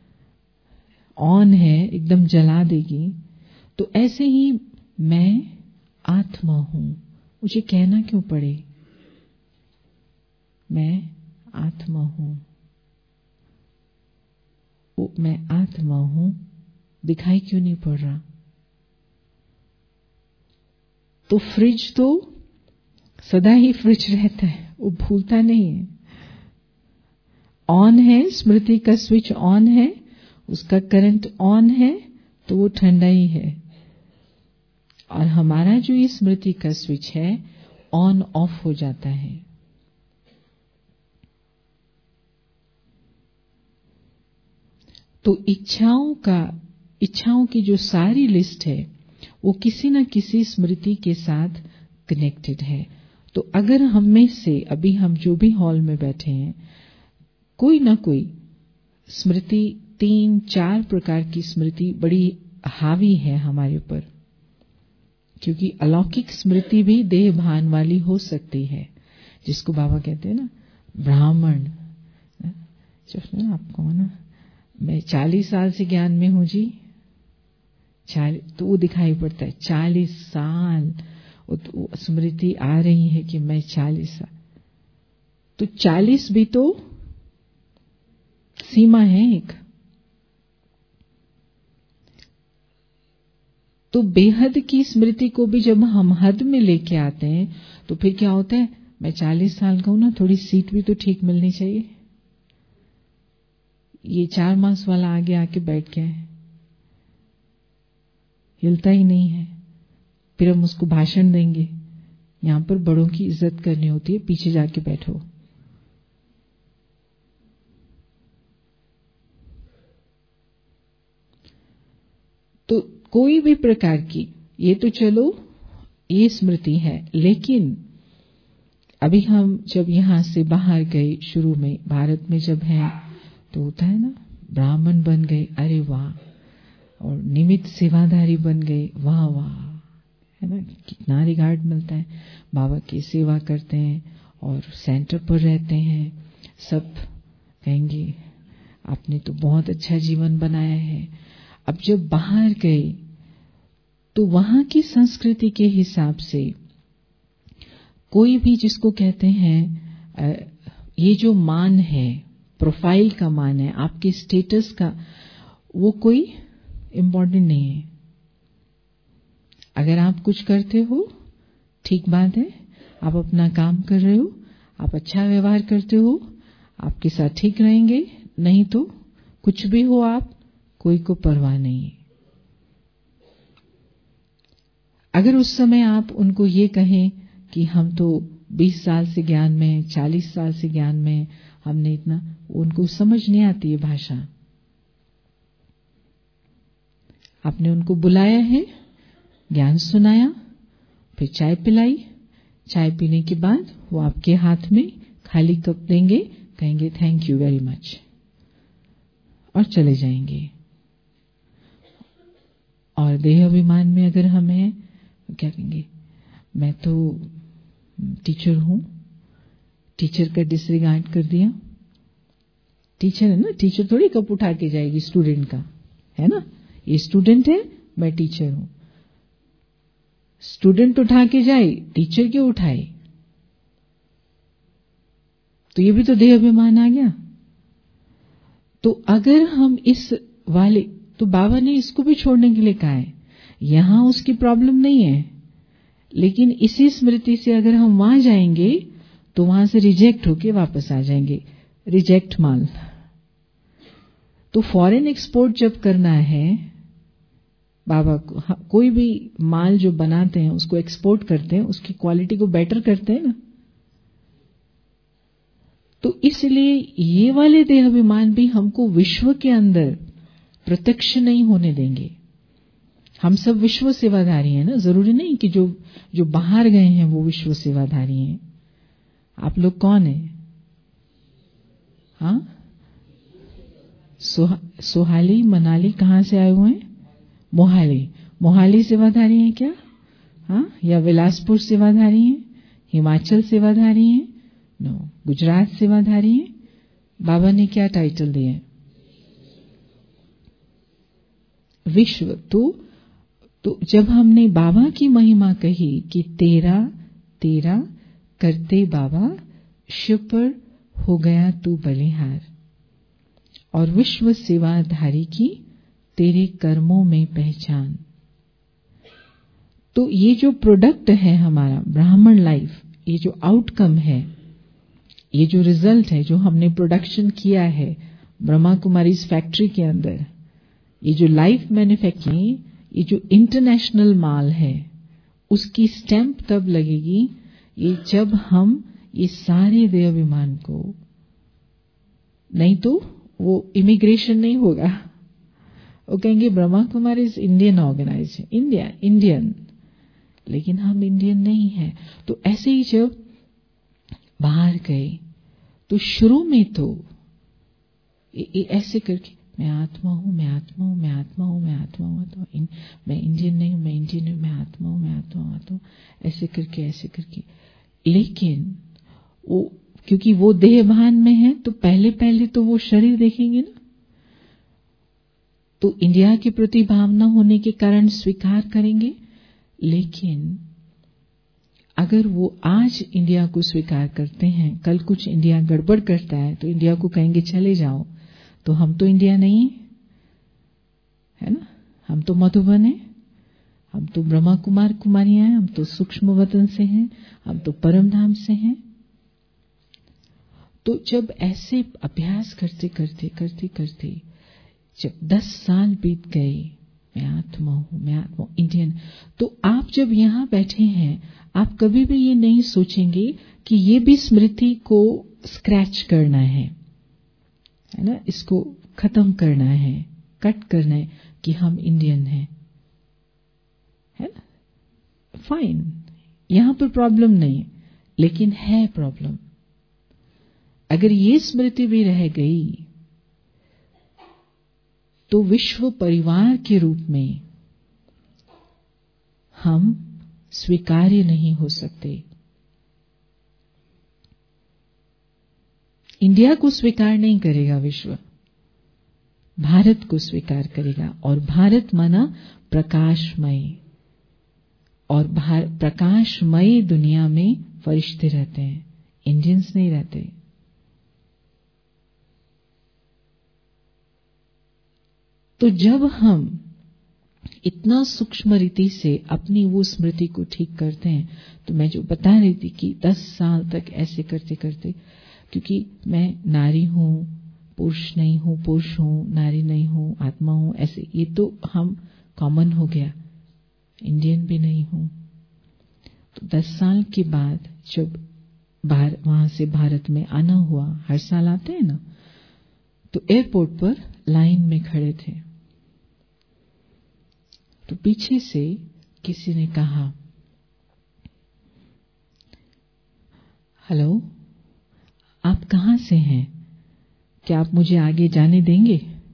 ऑन है, एकदम जला देगी। तो ऐसे ही मैं आत्मा हूं, मुझे कहना क्यों पड़े मैं आत्मा हूं? वो मैं आत्मा हूं दिखाई क्यों नहीं पड़ रहा? तो फ्रिज तो सदा ही फ्रिज रहता है, वो भूलता नहीं है। ऑन है, स्मृति का स्विच ऑन है, उसका करंट ऑन है तो वो ठंडा ही है। और हमारा जो ये स्मृति का स्विच है ऑन ऑफ हो जाता है। तो इच्छाओं का इच्छाओं की जो सारी लिस्ट है वो किसी न किसी स्मृति के साथ कनेक्टेड है। तो अगर हम में से अभी हम जो भी हॉल में बैठे हैं, कोई ना कोई स्मृति, तीन चार प्रकार की स्मृति बड़ी हावी है हमारे ऊपर, क्योंकि अलौकिक स्मृति भी देह भान वाली हो सकती है, जिसको बाबा कहते हैं ना ब्राह्मण। ना आपको ना मैं चालीस साल से ज्ञान में हूं जी, चालीस तो वो दिखाई पड़ता है, चालीस साल वो स्मृति आ रही है कि मैं चालीस साल, तो चालीस भी तो सीमा है एक। तो बेहद की स्मृति को भी जब हम हद में लेके आते हैं तो फिर क्या होता है, मैं चालीस साल का हूं ना, थोड़ी सीट भी तो ठीक मिलनी चाहिए। ये चार मास वाला आगे आके बैठ गया है, हिलता ही नहीं है। फिर हम उसको भाषण देंगे, यहां पर बड़ों की इज्जत करनी होती है, पीछे जाके बैठो। तो कोई भी प्रकार की, ये तो चलो ये स्मृति है, लेकिन अभी हम जब यहां से बाहर गए, शुरू में भारत में जब हैं तो होता है ना, ब्राह्मण बन गए, अरे वाह, और निमित्त सेवाधारी बन गए, वाह वाह, है ना, कितना रिगार्ड मिलता है। बाबा की सेवा करते हैं और सेंटर पर रहते हैं, सब कहेंगे आपने तो बहुत अच्छा जीवन बनाया है। अब जब बाहर गए तो वहां की संस्कृति के हिसाब से कोई भी जिसको कहते हैं ये जो मान है, प्रोफाइल का मान है, आपके स्टेटस का, वो कोई इम्पोर्टेंट नहीं है। अगर आप कुछ करते हो ठीक बात है, आप अपना काम कर रहे हो, आप अच्छा व्यवहार करते हो, आपके साथ ठीक रहेंगे, नहीं तो कुछ भी हो आप, कोई को परवाह नहीं। अगर उस समय आप उनको ये कहें कि हम तो बीस साल से ज्ञान में, चालीस साल से ज्ञान में, हमने इतना, उनको समझ नहीं आती है भाषा। आपने उनको बुलाया है, ज्ञान सुनाया, फिर चाय पिलाई, चाय पीने के बाद वो आपके हाथ में खाली कप देंगे, कहेंगे थैंक यू वेरी मच और चले जाएंगे। और देह अभिमान में अगर हमें क्या कहेंगे, मैं तो टीचर हूं, टीचर का डिसरिगार्ड कर दिया। टीचर है ना, टीचर थोड़ी कप उठा के जाएगी स्टूडेंट का, है ना। ये स्टूडेंट है, मैं टीचर हूं। स्टूडेंट उठा के जाए, टीचर क्यों उठाए? तो ये भी तो देह अभिमान आ गया। तो अगर हम इस वाले, तो बाबा ने इसको भी छोड़ने के लिए कहा है। यहां उसकी प्रॉब्लम नहीं है, लेकिन इसी स्मृति से अगर हम वहां जाएंगे तो वहां से रिजेक्ट होके वापस आ जाएंगे। रिजेक्ट माल। तो फॉरेन एक्सपोर्ट जब करना है बाबा को, कोई भी माल जो बनाते हैं उसको एक्सपोर्ट करते हैं, उसकी क्वालिटी को बेटर करते हैं ना। तो इसलिए ये वाले देह अभिमान भी हमको विश्व के अंदर प्रत्यक्ष नहीं होने देंगे। हम सब विश्व सेवाधारी हैं ना। जरूरी नहीं कि जो जो बाहर गए हैं वो विश्व सेवाधारी हैं। आप लोग कौन हैं? हाँ, सोहा, सोहाली मनाली कहाँ से आए हुए हैं? मोहाली। मोहाली सेवाधारी हैं क्या? हाँ, या बिलासपुर सेवाधारी हैं? हिमाचल सेवाधारी हैं? नो, गुजरात सेवाधारी हैं? बाबा ने क्या टाइटल दिए? विश्व। तो तो जब हमने बाबा की महिमा कही कि तेरा तेरा करते बाबा शिव पर हो गया तू बलिहार, और विश्व सेवाधारी की तेरे कर्मों में पहचान। तो ये जो प्रोडक्ट है हमारा ब्राह्मण लाइफ, ये जो आउटकम है, ये जो रिजल्ट है, जो हमने प्रोडक्शन किया है ब्रह्मा कुमारी इस फैक्ट्री के अंदर, ये जो लाइफ मैन्युफैक्चरिंग, ये जो इंटरनेशनल माल है, उसकी स्टैंप तब लगेगी ये जब हम ये सारे देह अभिमान को, नहीं तो वो इमिग्रेशन नहीं होगा। वो कहेंगे Brahma Kumari is Indian organisation, India Indian, लेकिन हम इंडियन नहीं है। तो ऐसे ही जब बाहर गए तो शुरू में तो ए, ए, ऐसे करके मैं आत्मा हूं, मैं आत्मा हूं, मैं आत्मा हूं, मैं आत्मा हूं, तो इन, मैं इंडियन नहीं हूं, मैं इंडियन हूं, मैं आत्मा हूं, मैं आत्मा हूं, आत्मा हूं, ऐसे करके ऐसे करके। लेकिन वो क्योंकि वो देहभान में है तो पहले पहले तो वो शरीर देखेंगे ना, तो इंडिया के प्रति भावना होने के कारण स्वीकार करेंगे। लेकिन अगर वो आज इंडिया को स्वीकार करते हैं, कल कुछ इंडिया गड़बड़ करता है तो इंडिया को कहेंगे चले जाओ, तो हम तो इंडिया नहीं है ना, हम तो मधुबन है, हम तो ब्रह्मा कुमार कुमारियां हैं, हम तो सूक्ष्म वतन से हैं, हम तो परम धाम से हैं। तो जब ऐसे अभ्यास करते करते करते करते जब दस साल बीत गए, मैं आत्मा हूं, मैं आत्मा हूं, इंडियन, तो आप जब यहां बैठे हैं आप कभी भी ये नहीं सोचेंगे कि ये भी स्मृति को स्क्रैच करना है, है ना, इसको खत्म करना है, कट करना है कि हम इंडियन हैं, है ना। फाइन, यहां पर प्रॉब्लम नहीं है, लेकिन है प्रॉब्लम। अगर ये स्मृति भी रह गई तो विश्व परिवार के रूप में हम स्वीकार्य नहीं हो सकते। इंडिया को स्वीकार नहीं करेगा विश्व, भारत को स्वीकार करेगा। और भारत माना प्रकाशमय, और प्रकाशमय दुनिया में फरिश्ते रहते हैं, इंडियंस नहीं रहते। तो जब हम इतना सूक्ष्म रीति से अपनी वो स्मृति को ठीक करते हैं, तो मैं जो बता रही थी कि दस साल तक ऐसे करते करते, क्योंकि मैं नारी हूं, पुरुष नहीं हूं, पुरुष हूं, नारी नहीं हूं, आत्मा हूं, ऐसे ये तो हम कॉमन हो गया, इंडियन भी नहीं हूं। तो दस साल के बाद जब बाहर वहां से भारत में आना हुआ, हर साल आते हैं ना, तो एयरपोर्ट पर लाइन में खड़े थे, तो पीछे से किसी ने कहा, हेलो, आप कहां से हैं, क्या आप मुझे आगे जाने देंगे?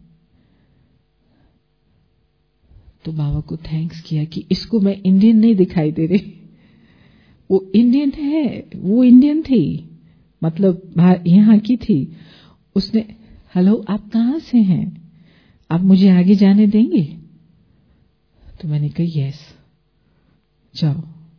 तो बाबा को थैंक्स किया कि इसको मैं इंडियन नहीं दिखाई दे रही, वो इंडियन है, वो इंडियन थी, मतलब यहाँ की थी, उसने हेलो आप कहाँ से हैं, आप मुझे आगे जाने देंगे? तो मैंने कहा यस जाओ।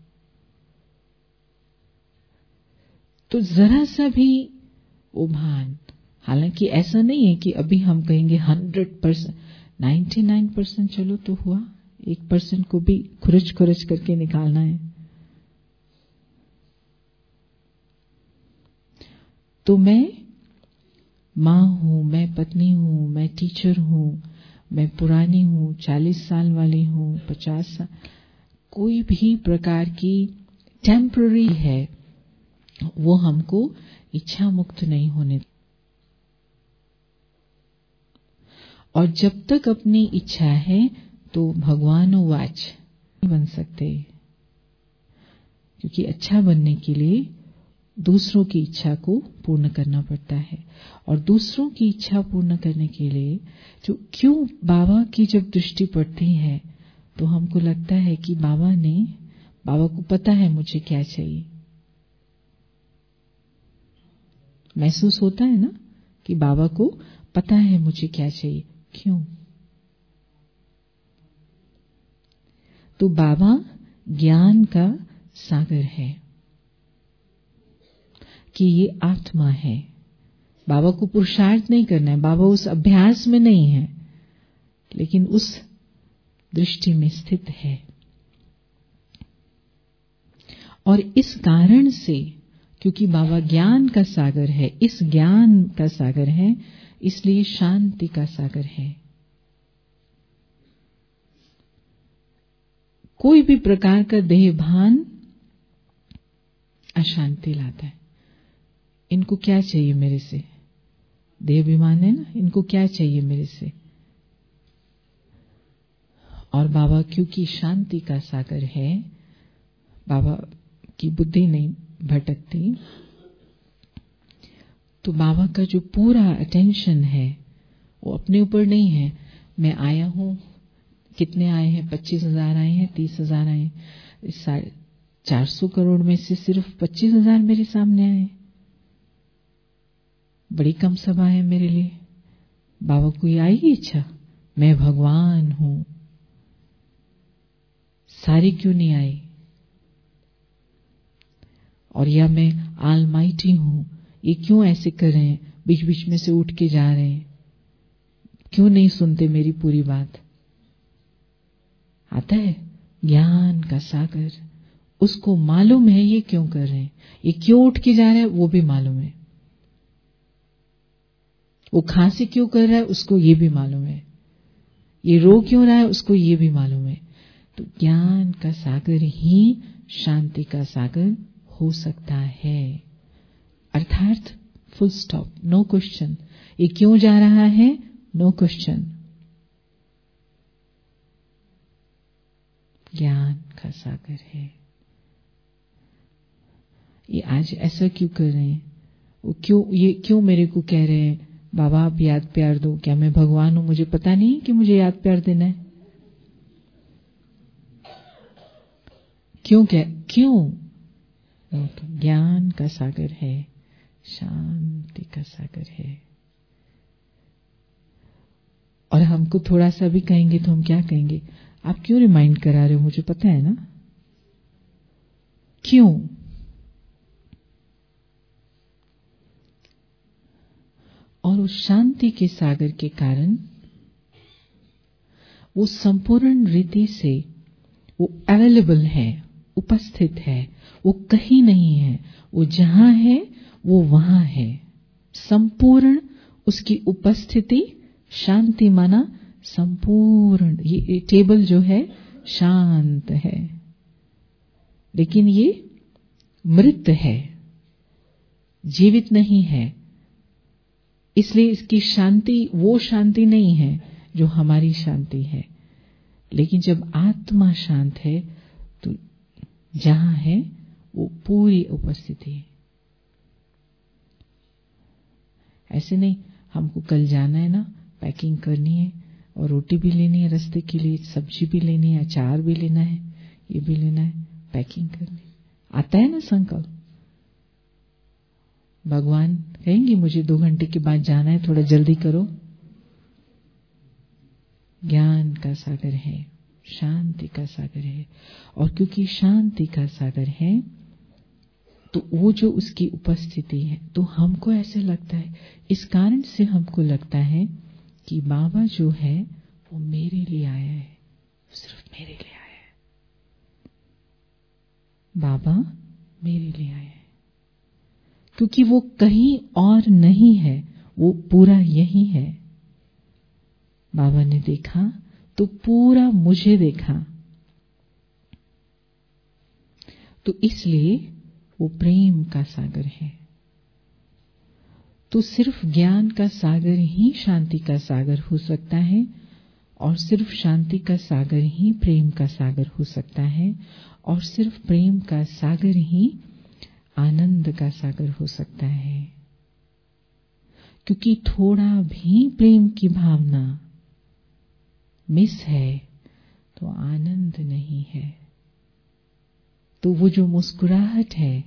तो जरा सा भी वो भान, हालांकि ऐसा नहीं है कि अभी हम कहेंगे hundred percent, ninety nine percent चलो तो हुआ, एक परसेंट को भी खुरच खुरच करके निकालना है। तो मैं माँ हूं, मैं पत्नी हूं, मैं टीचर हूं, मैं पुरानी हूं, चालीस साल वाली हूं, पचास साल, कोई भी प्रकार की टेम्पररी है वो हमको इच्छा मुक्त नहीं होने। और जब तक अपनी इच्छा है तो भगवानुवाच नहीं बन सकते, क्योंकि अच्छा बनने के लिए दूसरों की इच्छा को पूर्ण करना पड़ता है। और दूसरों की इच्छा पूर्ण करने के लिए जो क्यों बाबा की जब दृष्टि पड़ती है तो हमको लगता है कि बाबा ने बाबा को पता है मुझे क्या चाहिए। महसूस होता है ना कि बाबा को पता है मुझे क्या चाहिए। क्यों? तो बाबा ज्ञान का सागर है कि ये आत्मा है। बाबा को पुरुषार्थ नहीं करना है, बाबा उस अभ्यास में नहीं है, लेकिन उस दृष्टि में स्थित है। और इस कारण से, क्योंकि बाबा ज्ञान का सागर है, इस ज्ञान का सागर है, इसलिए शांति का सागर है। कोई भी प्रकार का देह भान अशांति लाता है। इनको क्या चाहिए मेरे से? देह अभिमान है ना, इनको क्या चाहिए मेरे से? और बाबा क्योंकि शांति का सागर है, बाबा की बुद्धि नहीं भटकती, तो बाबा का जो पूरा अटेंशन है वो अपने ऊपर नहीं है। मैं आया हूं, कितने आए हैं? पच्चीस हजार आए हैं, तीस हजार आए हैं, चार सौ करोड़ में से सिर्फ पच्चीस हजार मेरे सामने आए। बड़ी कम सभा है मेरे लिए। बाबा को ये आई इच्छा, मैं भगवान हूं, सारी क्यों नहीं आई? और या मैं ऑलमाइटी हूं, ये क्यों ऐसे कर रहे हैं, बीच बीच में से उठ के जा रहे हैं, क्यों नहीं सुनते मेरी पूरी बात? आता है ज्ञान का सागर, उसको मालूम है ये क्यों कर रहे हैं, ये क्यों उठ के जा रहे हैं, वो भी मालूम है। वो खांसी क्यों कर रहा है, उसको ये भी मालूम है। ये रो क्यों रहा है, उसको ये भी मालूम है। तो ज्ञान का सागर ही शांति का सागर हो सकता है। अर्थात फुल स्टॉप, नो क्वेश्चन। ये क्यों जा रहा है, नो क्वेश्चन। ज्ञान का सागर है। ये आज ऐसा क्यों कर रहे हैं, वो क्यों, ये क्यों मेरे को कह रहे हैं बाबा आप याद प्यार दो? क्या मैं भगवान हूं, मुझे पता नहीं कि मुझे याद प्यार देना है? क्यों क्या क्यों? तो ज्ञान का सागर है, शांति का सागर है। और हमको थोड़ा सा भी कहेंगे तो हम क्या कहेंगे, आप क्यों रिमाइंड करा रहे हो, मुझे पता है ना। क्यों? और उस शांति के सागर के कारण वो संपूर्ण रीति से वो अवेलेबल है, उपस्थित है, वो कहीं नहीं है, वो जहां है वो वहां है। संपूर्ण उसकी उपस्थिति, शांति माना संपूर्ण। ये टेबल जो है शांत है, लेकिन ये मृत है, जीवित नहीं है। इसलिए इसकी शांति वो शांति नहीं है जो हमारी शांति है। लेकिन जब आत्मा शांत है तो जहां है वो पूरी उपस्थिति। ऐसे नहीं, हमको कल जाना है ना, पैकिंग करनी है और रोटी भी लेनी है, रास्ते के लिए सब्जी भी लेनी है, अचार भी लेना है, ये भी लेना है, पैकिंग करनी। आता है ना संकल्प, भगवान कहेंगे मुझे दो घंटे के बाद जाना है, थोड़ा जल्दी करो। ज्ञान का सागर है, शांति का सागर है, और क्योंकि शांति का सागर है तो वो जो उसकी उपस्थिति है, तो हमको ऐसे लगता है, इस कारण से हमको लगता है कि बाबा जो है वो मेरे लिए आया है, सिर्फ मेरे लिए आया है। बाबा मेरे लिए आया है, क्योंकि वो कहीं और नहीं है, वो पूरा यही है। बाबा ने देखा तो पूरा मुझे देखा, तो इसलिए वो प्रेम का सागर है। तो सिर्फ ज्ञान का सागर ही शांति का सागर हो सकता है, और सिर्फ शांति का सागर ही प्रेम का सागर हो सकता है, और सिर्फ प्रेम का सागर ही आनंद का सागर हो सकता है। क्योंकि थोड़ा भी प्रेम की भावना मिस है तो आनंद नहीं है। तो वो जो मुस्कुराहट है,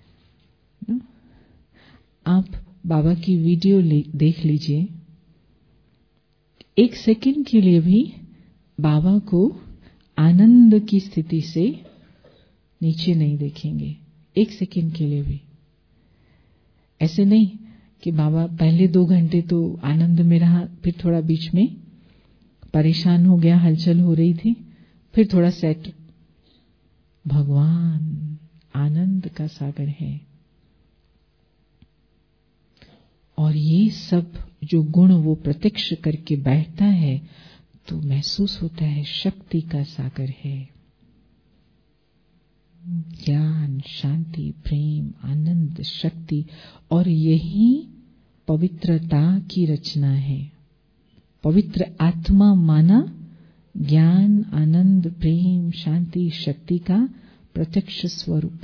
आप बाबा की वीडियो देख लीजिए, एक सेकंड के लिए भी बाबा को आनंद की स्थिति से नीचे नहीं देखेंगे, एक सेकंड के लिए भी। ऐसे नहीं कि बाबा पहले दो घंटे तो आनंद में रहा, फिर थोड़ा बीच में परेशान हो गया, हलचल हो रही थी, फिर थोड़ा सेट। भगवान आनंद का सागर है, और ये सब जो गुण वो प्रत्यक्ष करके बैठता है तो महसूस होता है शक्ति का सागर है। ज्ञान, शांति, प्रेम, आनंद, शक्ति, और यही पवित्रता की रचना है। पवित्र आत्मा माना ज्ञान, आनंद, प्रेम, शांति, शक्ति का प्रत्यक्ष स्वरूप।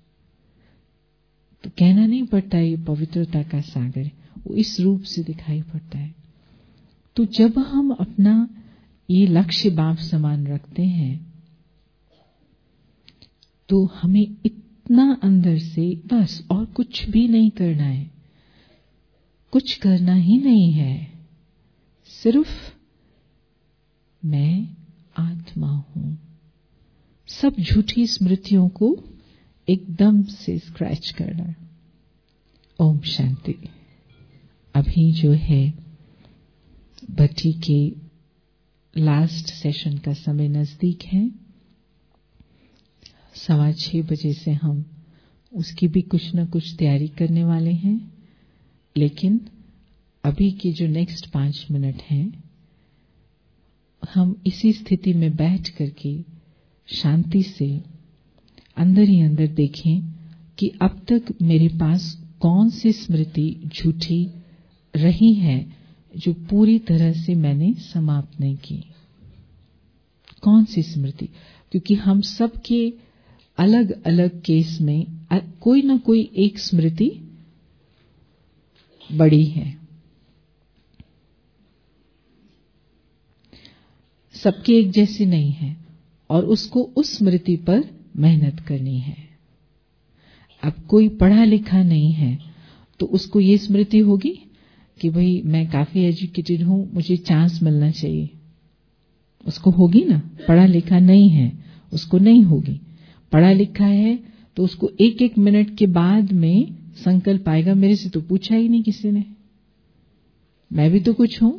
तो कहना नहीं पड़ता ये पवित्रता का सागर, वो इस रूप से दिखाई पड़ता है। तो जब हम अपना ये लक्ष्य बाप समान रखते हैं तो हमें इतना अंदर से बस और कुछ भी नहीं करना है, कुछ करना ही नहीं है, सिर्फ मैं आत्मा हूं। सब झूठी स्मृतियों को एकदम से स्क्रैच करना। ओम शांति। अभी जो है भट्टी के लास्ट सेशन का समय नजदीक है, सवा छह बजे से हम उसकी भी कुछ न कुछ तैयारी करने वाले हैं। लेकिन अभी की जो नेक्स्ट पांच मिनट हैं, हम इसी स्थिति में बैठ करके शांति से अंदर ही अंदर देखें कि अब तक मेरे पास कौन सी स्मृति झूठी रही है जो पूरी तरह से मैंने समाप्त नहीं की। कौन सी स्मृति? क्योंकि हम सब के अलग अलग केस में कोई ना कोई एक स्मृति बड़ी है, सबकी एक जैसी नहीं है, और उसको उस स्मृति पर मेहनत करनी है। अब कोई पढ़ा लिखा नहीं है तो उसको ये स्मृति होगी कि भाई मैं काफी एजुकेटेड हूं, मुझे चांस मिलना चाहिए, उसको होगी ना। पढ़ा लिखा नहीं है उसको नहीं होगी। पढ़ा लिखा है तो उसको एक एक मिनट के बाद में संकल्प आएगा, मेरे से तो पूछा ही नहीं किसी ने, मैं भी तो कुछ हूं,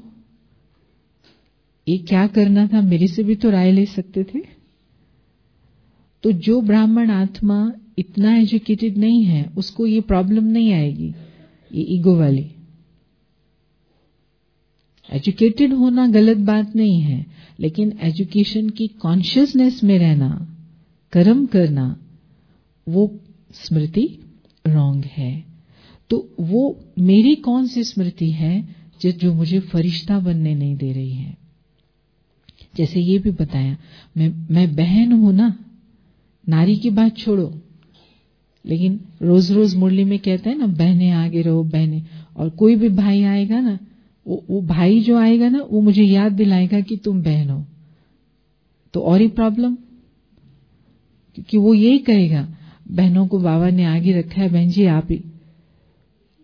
ये क्या करना था, मेरे से भी तो राय ले सकते थे। तो जो ब्राह्मण आत्मा इतना एजुकेटेड नहीं है उसको ये प्रॉब्लम नहीं आएगी, ये ईगो वाली। एजुकेटेड होना गलत बात नहीं है, लेकिन एजुकेशन की कॉन्शियसनेस में रहना, कर्म करना, वो स्मृति रॉन्ग है। तो वो मेरी कौन सी स्मृति है जो, जो मुझे फरिश्ता बनने नहीं दे रही है। जैसे ये भी बताया, मैं मैं बहन हूं ना, नारी की बात छोड़ो, लेकिन रोज रोज मुरली में कहते हैं ना, बहने आगे रहो बहने। और कोई भी भाई आएगा ना, वो, वो भाई जो आएगा ना, वो मुझे याद दिलाएगा कि तुम बहन हो, तो और ही प्रॉब्लम। क्योंकि वो यही कहेगा, बहनों को बाबा ने आगे रखा है, बहन जी आप ही।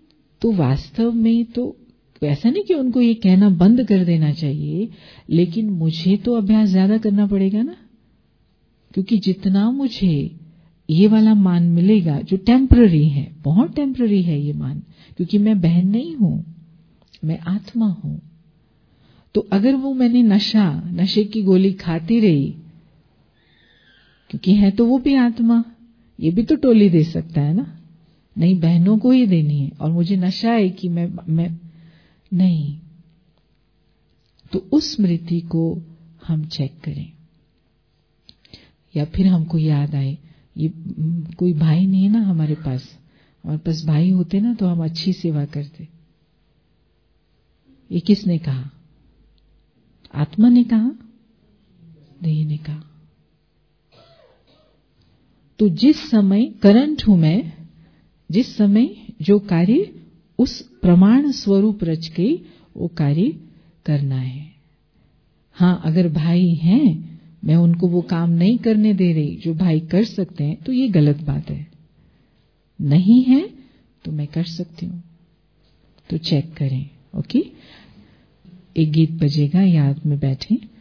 तो वास्तव में तो ऐसा नहीं कि उनको ये कहना बंद कर देना चाहिए, लेकिन मुझे तो अभ्यास ज्यादा करना पड़ेगा ना, क्योंकि जितना मुझे ये वाला मान मिलेगा जो टेम्पररी है, बहुत टेम्पररी है ये मान, क्योंकि मैं बहन नहीं हूं, मैं आत्मा हूं। तो अगर वो मैंने नशा नशे की गोली खाती रही, क्योंकि है तो वो भी आत्मा, ये भी तो टोली दे सकता है ना, नहीं बहनों को ही देनी है और मुझे नशा है कि मैं मैं नहीं। तो उस स्मृति को हम चेक करें, या फिर हमको याद आए ये कोई भाई नहीं है ना हमारे पास, हमारे पास भाई होते ना तो हम अच्छी सेवा करते। ये किसने कहा? आत्मा ने कहा, देह ने कहा। तो जिस समय करंट हूं मैं, जिस समय जो कार्य उस प्रमाण स्वरूप रच के वो कार्य करना है। हाँ, अगर भाई हैं, मैं उनको वो काम नहीं करने दे रही जो भाई कर सकते हैं, तो ये गलत बात है। नहीं है तो मैं कर सकती हूँ, तो चेक करें। ओके, एक गीत बजेगा, याद में बैठें।